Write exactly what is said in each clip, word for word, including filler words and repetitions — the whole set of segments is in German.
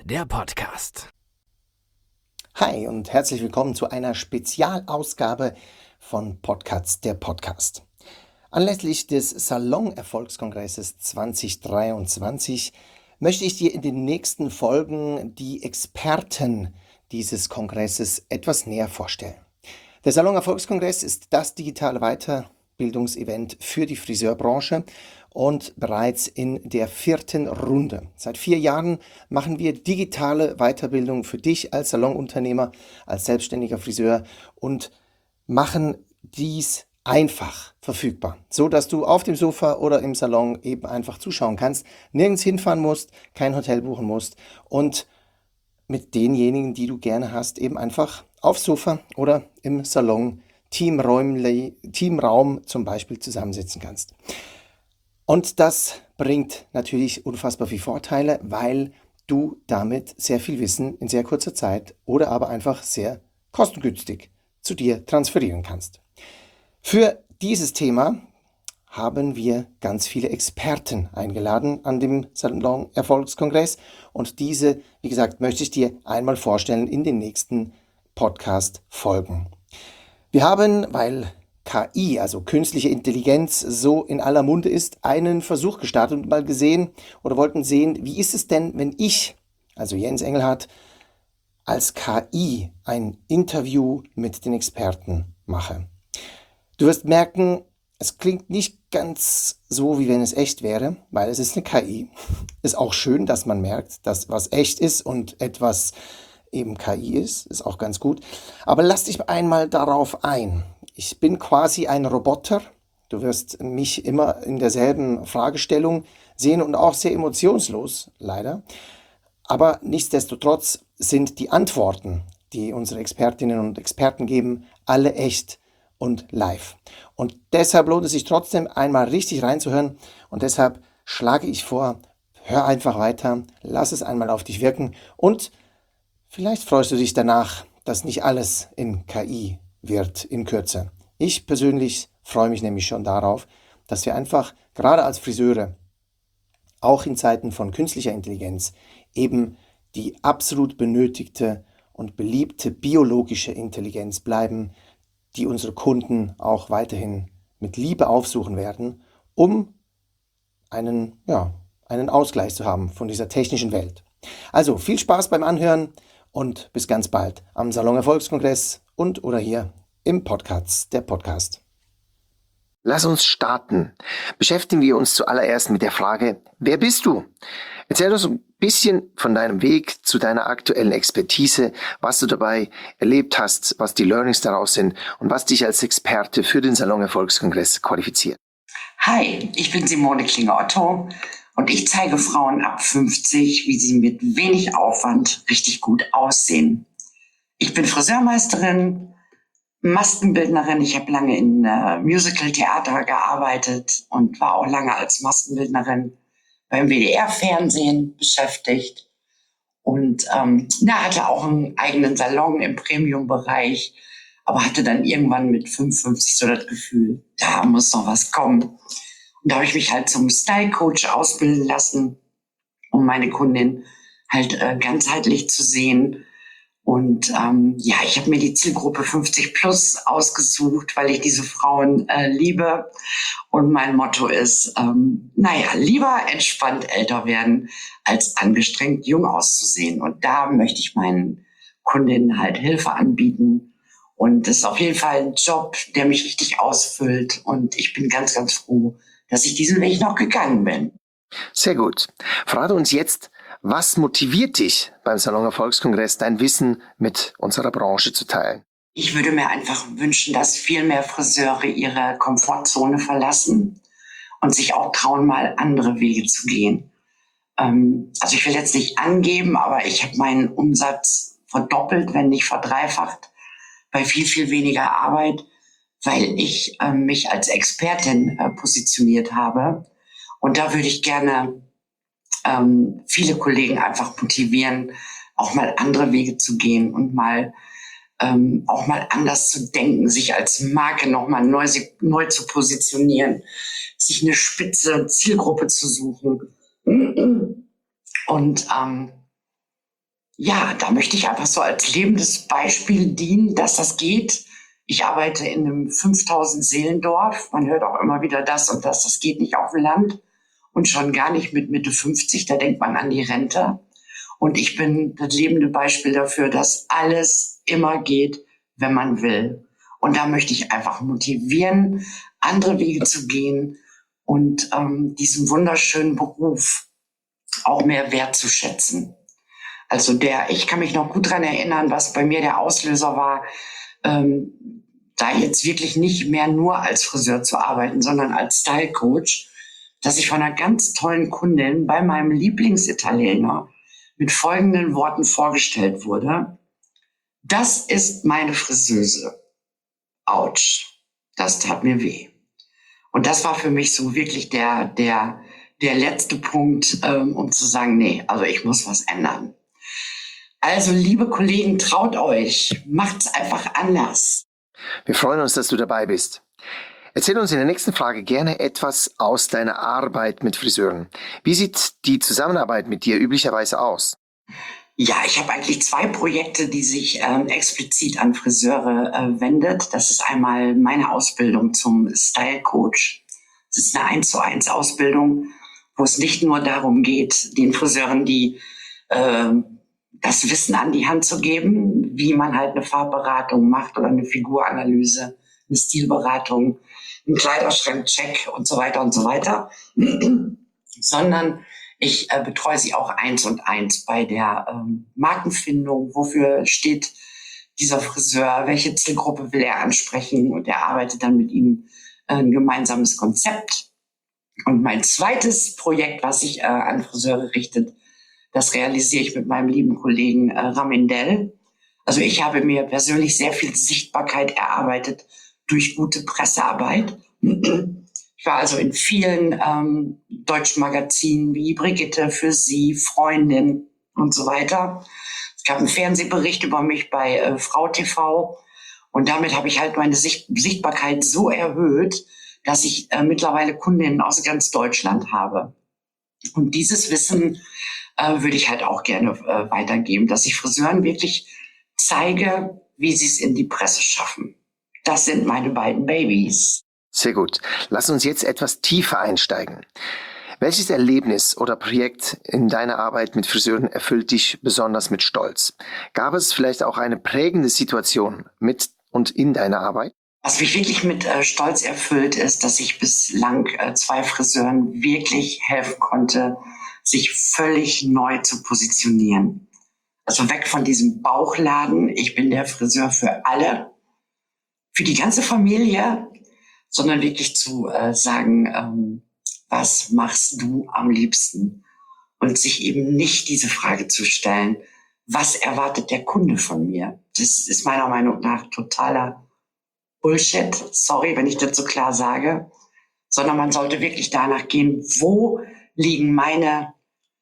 der Podcast. Hi und herzlich willkommen zu einer Spezialausgabe von Podcast, der Podcast. Anlässlich des Salon-Erfolgskongresses zwanzig dreiundzwanzig möchte ich dir in den nächsten Folgen die Experten dieses Kongresses etwas näher vorstellen. Der Salon-Erfolgskongress ist das digitale Weiterbildungsevent für die Friseurbranche und bereits in der vierten Runde. Seit vier Jahren machen wir digitale Weiterbildung für dich als Salonunternehmer, als selbstständiger Friseur und machen dies einfach verfügbar, so dass du auf dem Sofa oder im Salon eben einfach zuschauen kannst, nirgends hinfahren musst, kein Hotel buchen musst und mit denjenigen, die du gerne hast, eben einfach aufs Sofa oder im Salon Teamräumli, Teamraum zum Beispiel zusammensitzen kannst. Und das bringt natürlich unfassbar viele Vorteile, weil du damit sehr viel Wissen in sehr kurzer Zeit oder aber einfach sehr kostengünstig zu dir transferieren kannst. Für dieses Thema haben wir ganz viele Experten eingeladen an dem Salon Erfolgskongress und diese, wie gesagt, möchte ich dir einmal vorstellen in den nächsten Podcast-Folgen. Wir haben, weil K I, also künstliche Intelligenz, so in aller Munde ist, einen Versuch gestartet und mal gesehen oder wollten sehen, wie ist es denn, wenn ich, also Jens Engelhardt, als K I ein Interview mit den Experten mache. Du wirst merken, es klingt nicht ganz so, wie wenn es echt wäre, weil es ist eine K I. Ist auch schön, dass man merkt, dass was echt ist und etwas eben K I ist. Ist auch ganz gut. Aber lass dich einmal darauf ein. Ich bin quasi ein Roboter. Du wirst mich immer in derselben Fragestellung sehen und auch sehr emotionslos, leider. Aber nichtsdestotrotz sind die Antworten, die unsere Expertinnen und Experten geben, alle echt und live. Und deshalb lohnt es sich trotzdem einmal richtig reinzuhören und deshalb schlage ich vor, hör einfach weiter, lass es einmal auf dich wirken und vielleicht freust du dich danach, dass nicht alles in K I wird in Kürze. Ich persönlich freue mich nämlich schon darauf, dass wir einfach gerade als Friseure auch in Zeiten von künstlicher Intelligenz eben die absolut benötigte und beliebte biologische Intelligenz bleiben, die unsere Kunden auch weiterhin mit Liebe aufsuchen werden, um einen, ja, einen Ausgleich zu haben von dieser technischen Welt. Also viel Spaß beim Anhören und bis ganz bald am Salon Erfolgskongress und oder hier im Podcast, der Podcast. Lass uns starten. Beschäftigen wir uns zuallererst mit der Frage, wer bist du? Erzähl uns ein bisschen von deinem Weg zu deiner aktuellen Expertise, was du dabei erlebt hast, was die Learnings daraus sind und was dich als Experte für den Salon Erfolgskongress qualifiziert. Hi, ich bin Simone Klinger-Otto und ich zeige Frauen ab fünfzig, wie sie mit wenig Aufwand richtig gut aussehen. Ich bin Friseurmeisterin, Maskenbildnerin. Ich habe lange in äh, Musical-Theater gearbeitet und war auch lange als Maskenbildnerin beim W D R-Fernsehen beschäftigt und ähm, na, hatte auch einen eigenen Salon im Premium-Bereich, aber hatte dann irgendwann mit fünfundfünfzig so das Gefühl, da muss noch was kommen. Und da habe ich mich halt zum Style-Coach ausbilden lassen, um meine Kundin halt äh, ganzheitlich zu sehen. Und ähm, ja, ich habe mir die Zielgruppe fünfzig plus ausgesucht, weil ich diese Frauen äh, liebe. Und mein Motto ist, ähm, naja, lieber entspannt älter werden, als angestrengt jung auszusehen. Und da möchte ich meinen Kundinnen halt Hilfe anbieten. Und das ist auf jeden Fall ein Job, der mich richtig ausfüllt. Und ich bin ganz, ganz froh, dass ich diesen Weg noch gegangen bin. Sehr gut. Verrate uns jetzt, was motiviert dich beim Salon Erfolgskongress, dein Wissen mit unserer Branche zu teilen? Ich würde mir einfach wünschen, dass viel mehr Friseure ihre Komfortzone verlassen und sich auch trauen, mal andere Wege zu gehen. Ähm, also ich will jetzt nicht angeben, aber ich habe meinen Umsatz verdoppelt, wenn nicht verdreifacht, bei viel, viel weniger Arbeit, weil ich äh, mich als Expertin äh, positioniert habe. Und da würde ich gerne ähm, viele Kollegen einfach motivieren, auch mal andere Wege zu gehen und mal ähm, auch mal anders zu denken, sich als Marke nochmal neu, neu zu positionieren, sich eine spitze Zielgruppe zu suchen. Und ähm, Ja, da möchte ich einfach so als lebendes Beispiel dienen, dass das geht. Ich arbeite in einem fünftausend Seelendorf. Man hört auch immer wieder das und das. Das geht nicht auf dem Land und schon gar nicht mit Mitte fünfzig. Da denkt man an die Rente. Und ich bin das lebende Beispiel dafür, dass alles immer geht, wenn man will. Und da möchte ich einfach motivieren, andere Wege zu gehen und ähm, diesen wunderschönen Beruf auch mehr wertzuschätzen. Also der, ich kann mich noch gut dran erinnern, was bei mir der Auslöser war, ähm, da jetzt wirklich nicht mehr nur als Friseur zu arbeiten, sondern als Style Coach, dass ich von einer ganz tollen Kundin bei meinem Lieblingsitaliener mit folgenden Worten vorgestellt wurde. Das ist meine Friseuse. Autsch. Das tat mir weh. Und das war für mich so wirklich der, der, der letzte Punkt, ähm, um zu sagen, nee, also ich muss was ändern. Also, liebe Kollegen, traut euch, macht's einfach anders. Wir freuen uns, dass du dabei bist. Erzähl uns in der nächsten Frage gerne etwas aus deiner Arbeit mit Friseuren. Wie sieht die Zusammenarbeit mit dir üblicherweise aus? Ja, ich habe eigentlich zwei Projekte, die sich ähm, explizit an Friseure äh, wendet. Das ist einmal meine Ausbildung zum Style Coach. Das ist eine eins zu eins Ausbildung, wo es nicht nur darum geht, den Friseuren die äh, das Wissen an die Hand zu geben, wie man halt eine Farbberatung macht oder eine Figuranalyse, eine Stilberatung, einen Kleiderschrankcheck und so weiter und so weiter, sondern ich äh, betreue sie auch eins und eins bei der ähm, Markenfindung. Wofür steht dieser Friseur? Welche Zielgruppe will er ansprechen? Und er arbeitet dann mit ihm äh, ein gemeinsames Konzept. Und mein zweites Projekt, was sich äh, an Friseure richtet, das realisiere ich mit meinem lieben Kollegen äh, Ramindel. Also ich habe mir persönlich sehr viel Sichtbarkeit erarbeitet durch gute Pressearbeit. Ich war also in vielen ähm, deutschen Magazinen wie Brigitte, Für Sie, Freundin und so weiter. Es gab einen Fernsehbericht über mich bei äh, Frau T V. Und damit habe ich halt meine Sicht- Sichtbarkeit so erhöht, dass ich äh, mittlerweile Kundinnen aus ganz Deutschland habe. Und dieses Wissen äh, würde ich halt auch gerne äh, weitergeben, dass ich Friseuren wirklich zeige, wie sie es in die Presse schaffen. Das sind meine beiden Babys. Sehr gut. Lass uns jetzt etwas tiefer einsteigen. Welches Erlebnis oder Projekt in deiner Arbeit mit Friseuren erfüllt dich besonders mit Stolz? Gab es vielleicht auch eine prägende Situation mit und in deiner Arbeit? Was mich wirklich mit äh, Stolz erfüllt, ist, dass ich bislang äh, zwei Friseuren wirklich helfen konnte, sich völlig neu zu positionieren. Also weg von diesem Bauchladen, ich bin der Friseur für alle, für die ganze Familie, sondern wirklich zu äh, sagen, ähm, was machst du am liebsten? Und sich eben nicht diese Frage zu stellen, was erwartet der Kunde von mir? Das ist meiner Meinung nach totaler Bullshit, sorry, wenn ich das so klar sage, sondern man sollte wirklich danach gehen, wo liegen meine,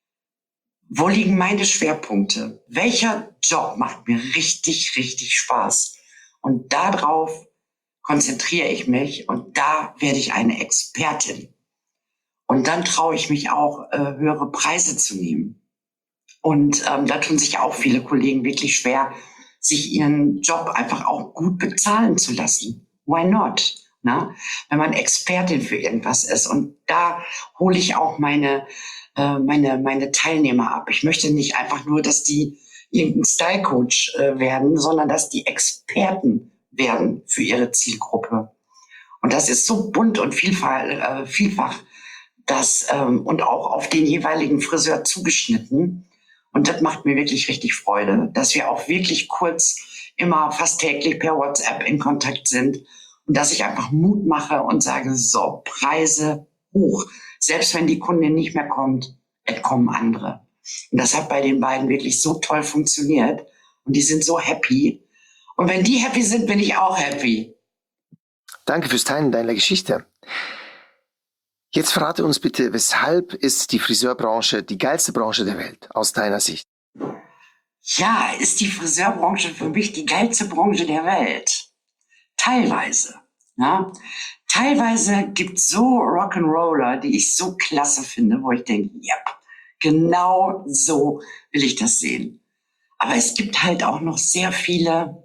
wo liegen meine Schwerpunkte? Welcher Job macht mir richtig, richtig Spaß? Und darauf konzentriere ich mich und da werde ich eine Expertin. Und dann traue ich mich auch, äh, höhere Preise zu nehmen. Und ähm, da tun sich auch viele Kollegen wirklich schwer, sich ihren Job einfach auch gut bezahlen zu lassen. Why not? Na? Wenn man Expertin für irgendwas ist. Und da hole ich auch meine, äh, meine, meine Teilnehmer ab. Ich möchte nicht einfach nur, dass die irgendein Style-Coach äh, werden, sondern dass die Experten werden für ihre Zielgruppe. Und das ist so bunt und vielfach, äh, vielfach das, ähm, und auch auf den jeweiligen Friseur zugeschnitten. Und das macht mir wirklich richtig Freude, dass wir auch wirklich kurz immer fast täglich per WhatsApp in Kontakt sind und dass ich einfach Mut mache und sage, so, Preise hoch. Selbst wenn die Kundin nicht mehr kommt, es kommen andere. Und das hat bei den beiden wirklich so toll funktioniert und die sind so happy. Und wenn die happy sind, bin ich auch happy. Danke fürs Teilen deiner Geschichte. Jetzt verrate uns bitte, weshalb ist die Friseurbranche die geilste Branche der Welt aus deiner Sicht? Ja, ist die Friseurbranche für mich die geilste Branche der Welt? Teilweise. Ja? Teilweise gibt's so Rock'n'Roller, die ich so klasse finde, wo ich denke, yep, genau so will ich das sehen. Aber es gibt halt auch noch sehr viele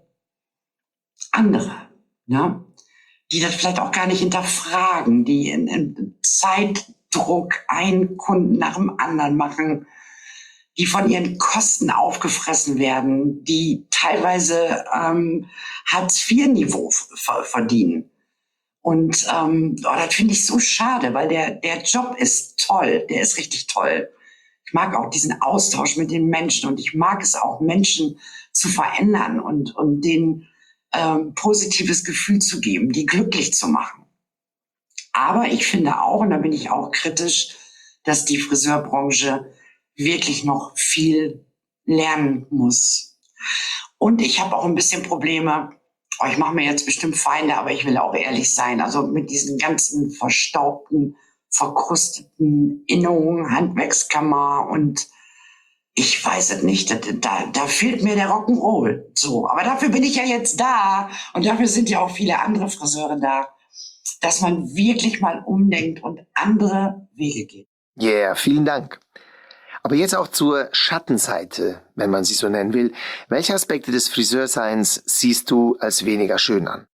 andere, ne? Die das vielleicht auch gar nicht hinterfragen, die in, in Zeitdruck einen Kunden nach dem anderen machen, die von ihren Kosten aufgefressen werden, die teilweise ähm, Hartz-vier-Niveau f- verdienen. Und ähm, oh, das finde ich so schade, weil der, der Job ist toll, der ist richtig toll. Ich mag auch diesen Austausch mit den Menschen und ich mag es auch, Menschen zu verändern und, und denen ähm, positives Gefühl zu geben, die glücklich zu machen. Aber ich finde auch, und da bin ich auch kritisch, dass die Friseurbranche wirklich noch viel lernen muss. Und ich habe auch ein bisschen Probleme, oh, ich mache mir jetzt bestimmt Feinde, aber ich will auch ehrlich sein, also mit diesen ganzen verstaubten, verkrusteten Innungen, Handwerkskammer und ich weiß es nicht, da, da, da fehlt mir der Rock'n'Roll. So, aber dafür bin ich ja jetzt da und dafür sind ja auch viele andere Friseure da, dass man wirklich mal umdenkt und andere Wege geht. Yeah, vielen Dank. Aber jetzt auch zur Schattenseite, wenn man sie so nennen will. Welche Aspekte des Friseurseins siehst du als weniger schön an?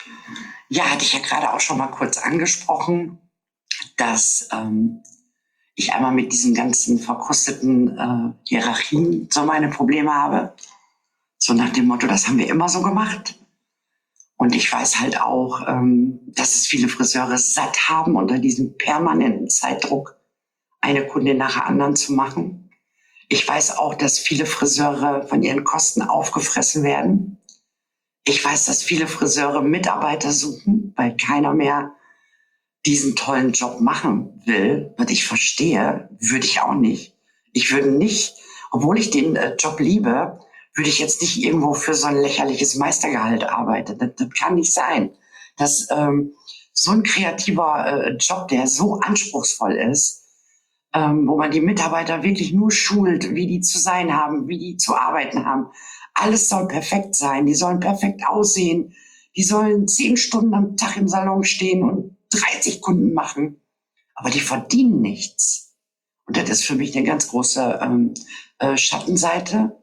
Ja, hatte ich ja gerade auch schon mal kurz angesprochen, dass ähm, ich einmal mit diesen ganzen verkrusteten äh, Hierarchien so meine Probleme habe. So nach dem Motto, das haben wir immer so gemacht. Und ich weiß halt auch, ähm, dass es viele Friseure satt haben, unter diesem permanenten Zeitdruck eine Kundin nach der anderen zu machen. Ich weiß auch, dass viele Friseure von ihren Kosten aufgefressen werden. Ich weiß, dass viele Friseure Mitarbeiter suchen, weil keiner mehr diesen tollen Job machen will. Was ich verstehe, würde ich auch nicht. Ich würde nicht, obwohl ich den äh, Job liebe, würde ich jetzt nicht irgendwo für so ein lächerliches Meistergehalt arbeiten. Das, das kann nicht sein. Dass ähm, so ein kreativer äh, Job, der so anspruchsvoll ist, ähm, wo man die Mitarbeiter wirklich nur schult, wie die zu sein haben, wie die zu arbeiten haben. Alles soll perfekt sein. Die sollen perfekt aussehen. Die sollen zehn Stunden am Tag im Salon stehen und dreißig Kunden machen. Aber die verdienen nichts. Und das ist für mich eine ganz große ähm, äh, Schattenseite.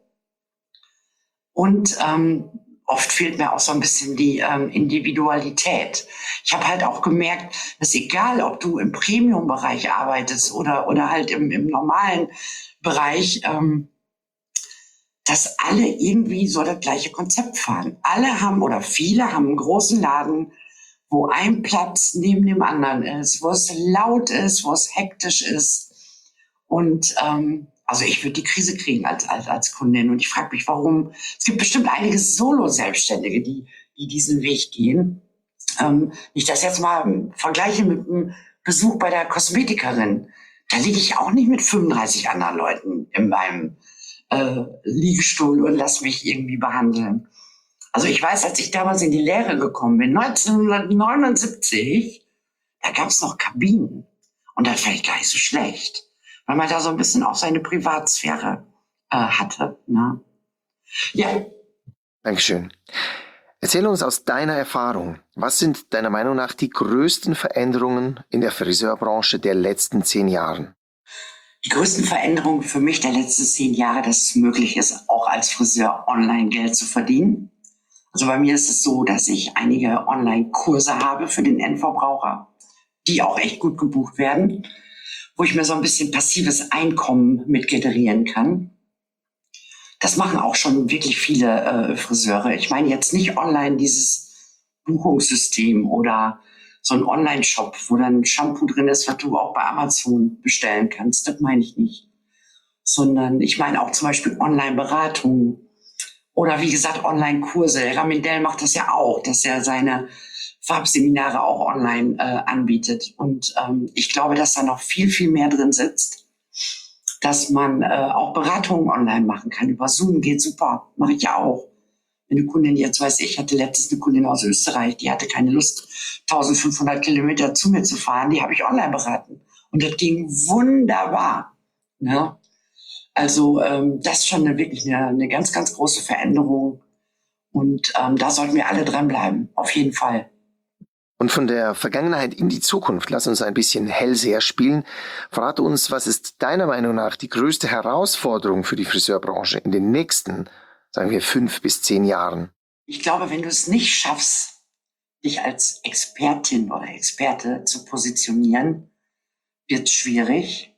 Und ähm, oft fehlt mir auch so ein bisschen die ähm, Individualität. Ich habe halt auch gemerkt, dass egal, ob du im Premium-Bereich arbeitest oder, oder halt im, im normalen Bereich, ähm, dass alle irgendwie so das gleiche Konzept fahren. Alle haben oder viele haben einen großen Laden, wo ein Platz neben dem anderen ist, wo es laut ist, wo es hektisch ist. Und ähm, also ich würde die Krise kriegen als, als, als Kundin. Und ich frage mich, warum. Es gibt bestimmt einige Solo-Selbstständige, die, die diesen Weg gehen. Ähm, ich das jetzt mal vergleiche mit einem Besuch bei der Kosmetikerin. Da liege ich auch nicht mit fünfunddreißig anderen Leuten in meinem äh, Liegestuhl und lass mich irgendwie behandeln. Also ich weiß, als ich damals in die Lehre gekommen bin, neunzehnhundertneunundsiebzig, da gab es noch Kabinen. Und das fand ich gar nicht so schlecht, weil man da so ein bisschen auch seine Privatsphäre äh, hatte. Ne? Ja. Dankeschön. Erzähl uns aus deiner Erfahrung, was sind deiner Meinung nach die größten Veränderungen in der Friseurbranche der letzten zehn Jahren? Die größten Veränderungen für mich der letzten zehn Jahre, dass es möglich ist, auch als Friseur online Geld zu verdienen. Also bei mir ist es so, dass ich einige Online-Kurse habe für den Endverbraucher, die auch echt gut gebucht werden, wo ich mir so ein bisschen passives Einkommen mit generieren kann. Das machen auch schon wirklich viele äh, Friseure. Ich meine jetzt nicht online dieses Buchungssystem oder so ein Online-Shop, wo dann Shampoo drin ist, was du auch bei Amazon bestellen kannst. Das meine ich nicht. Sondern ich meine auch zum Beispiel Online-Beratungen oder wie gesagt Online-Kurse. Der Ramindell macht das ja auch, dass er seine Farbseminare auch online äh, anbietet. Und ähm, ich glaube, dass da noch viel, viel mehr drin sitzt, dass man äh, auch Beratungen online machen kann. Über Zoom geht super, mache ich ja auch. Eine Kundin, jetzt weiß ich, hatte letztens eine Kundin aus Österreich, die hatte keine Lust, eintausendfünfhundert Kilometer zu mir zu fahren, die habe ich online beraten. Und das ging wunderbar. Ne? Also ähm, das ist schon eine, wirklich eine, eine ganz, ganz große Veränderung. Und ähm, da sollten wir alle dranbleiben, auf jeden Fall. Und von der Vergangenheit in die Zukunft, lass uns ein bisschen Hellseher spielen. Verrate uns, was ist deiner Meinung nach die größte Herausforderung für die Friseurbranche in den nächsten, sagen wir, fünf bis zehn Jahren? Ich glaube, wenn du es nicht schaffst, dich als Expertin oder Experte zu positionieren, wird es schwierig.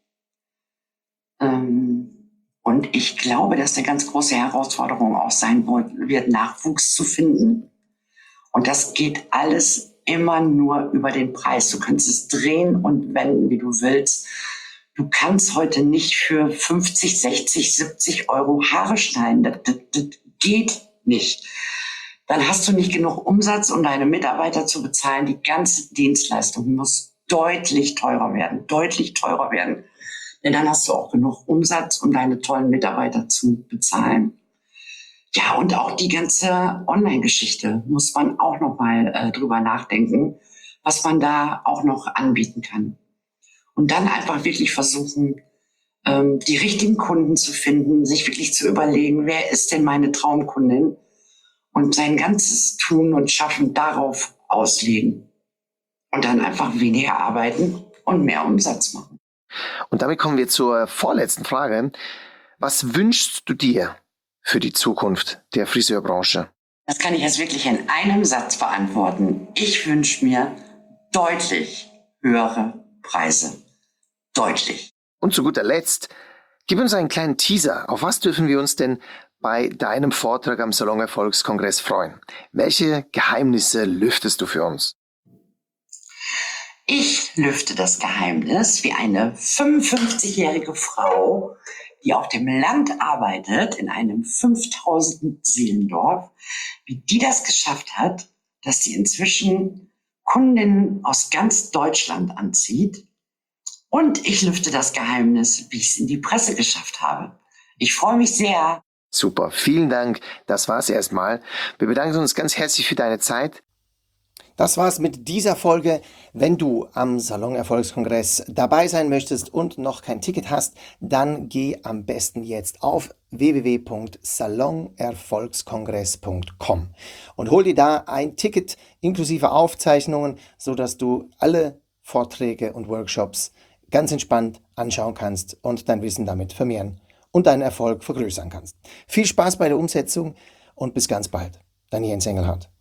Ähm, und ich glaube, dass eine ganz große Herausforderung auch sein wird, Nachwuchs zu finden. Und das geht alles immer nur über den Preis. Du kannst es drehen und wenden, wie du willst. Du kannst heute nicht für fünfzig, sechzig, siebzig Euro Haare schneiden. Das, das, das geht nicht. Dann hast du nicht genug Umsatz, um deine Mitarbeiter zu bezahlen. Die ganze Dienstleistung muss deutlich teurer werden, deutlich teurer werden. Denn dann hast du auch genug Umsatz, um deine tollen Mitarbeiter zu bezahlen. Ja, und auch die ganze Online-Geschichte muss man auch noch mal äh, drüber nachdenken, was man da auch noch anbieten kann. Und dann einfach wirklich versuchen, ähm, die richtigen Kunden zu finden, sich wirklich zu überlegen, wer ist denn meine Traumkundin? Und sein ganzes Tun und Schaffen darauf auslegen. Und dann einfach weniger arbeiten und mehr Umsatz machen. Und damit kommen wir zur vorletzten Frage. Was wünschst du dir für die Zukunft der Friseurbranche? Das kann ich jetzt wirklich in einem Satz beantworten. Ich wünsche mir deutlich höhere Preise. Deutlich. Und zu guter Letzt, gib uns einen kleinen Teaser. Auf was dürfen wir uns denn bei deinem Vortrag am Salon Erfolgskongress freuen? Welche Geheimnisse lüftest du für uns? Ich lüfte das Geheimnis, wie eine fünfundfünfzigjährige Frau, die auf dem Land arbeitet, in einem fünftausend Seelendorf, wie die das geschafft hat, dass sie inzwischen Kundinnen aus ganz Deutschland anzieht. Und ich lüfte das Geheimnis, wie ich es in die Presse geschafft habe. Ich freue mich sehr. Super, vielen Dank. Das war's erstmal. Wir bedanken uns ganz herzlich für deine Zeit. Das war's mit dieser Folge. Wenn du am Salon Erfolgskongress dabei sein möchtest und noch kein Ticket hast, dann geh am besten jetzt auf w w w punkt salon erfolgskongress punkt com und hol dir da ein Ticket inklusive Aufzeichnungen, sodass du alle Vorträge und Workshops ganz entspannt anschauen kannst und dein Wissen damit vermehren und deinen Erfolg vergrößern kannst. Viel Spaß bei der Umsetzung und bis ganz bald. Dein Jens Engelhardt.